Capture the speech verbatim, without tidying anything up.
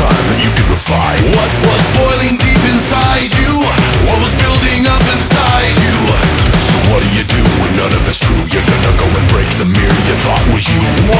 time that you could refine what was boiling deep inside you, what was building up inside you. So what do you do when none of it's true? You're gonna go and break the mirror you thought was you.